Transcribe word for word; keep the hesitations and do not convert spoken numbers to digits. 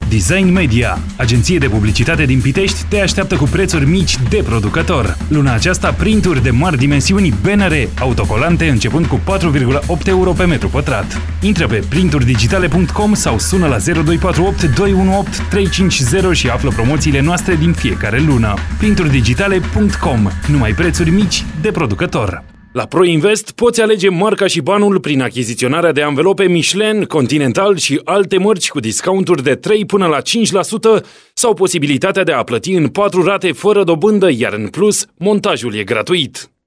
Design Media, agenție de publicitate din Pitești, te așteaptă cu prețuri mici de producător. Luna aceasta, printuri de mari dimensiuni, bannere, autocolante începând cu patru virgulă opt euro pe metru pătrat. Intră pe printuri digitale punct com sau sună la zero doi patru opt doi unu opt trei cinci zero și află promoțiile noastre din fiecare lună. printuri digitale punct com. Numai prețuri mici de producător. La ProInvest poți alege marca și banul prin achiziționarea de anvelope Michelin, Continental și alte mărci cu discounturi de trei până la cinci la sută sau posibilitatea de a plăti în patru rate fără dobândă, iar în plus, montajul e gratuit.